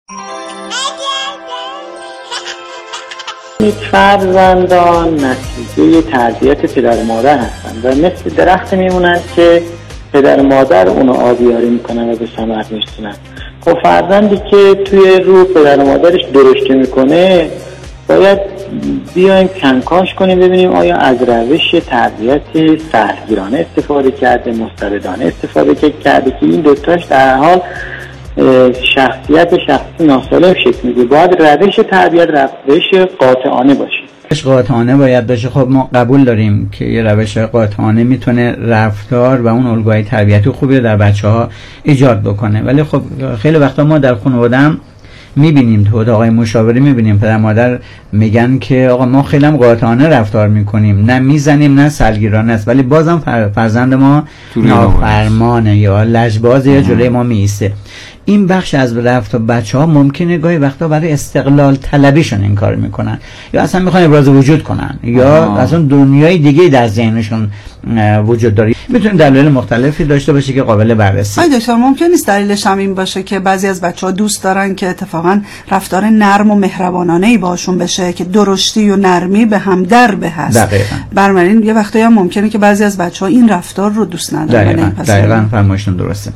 فرزندان نتیجه تربیت پدر و مادر هستند و مثل درخت میمونند که پدر و مادر اونو آبیاری میکنن و به ثمر میرسونن. خب فرزندی که توی رو پدر و مادرش درشتی میکنه باید بیایم کنکاش کنیم ببینیم آیا از روش تربیت سختگیرانه استفاده کرده، مستبدانه استفاده کرده که این دوتاش در حال شخصیت شخصی ناسالم شکل میده. باید روش تربیت روش قاطعانه باشه. قاطعانه باید باشه. خب ما قبول داریم که یه روش قاطعانه میتونه رفتار و اون الگوهای تربیتی خوبی رو در بچه‌ها ایجاد بکنه، ولی خب خیلی وقتا ما در خانواده هم میبینیم، تو اتاقای مشاوره میبینیم پدر مادر میگن که آقا ما خیلی هم قاطعانه رفتار میکنیم، نه میزنیم نه سلگیرانه است، ولی بازم فرزند ما نافرمانه یا لجبازه یا جلوی ما میسته. این بخش از رفتار بچه‌ها ممکنه گاهی وقتا برای استقلال طلبیشون این کار میکنن یا اصلا میخوان ابراز وجود کنن یا اصلا دنیای دیگه در ذهنشون وجود داره. میتونه دلایل مختلفی داشته باشه که قابل بررسی. دکتر ممکن نیست دلیلش هم این باشه که بعضی از بچه‌ها دوست دارن که اتفاقا رفتار نرم و مهربانانه‌ای باشون بشه که درشتی و نرمی به هم دربه هست. دقیقاً. برای یه وقتایی هم ممکنه که بعضی از بچه‌ها این رفتار رو دوست ندارن. دقیقاً فرمایشتون درسته.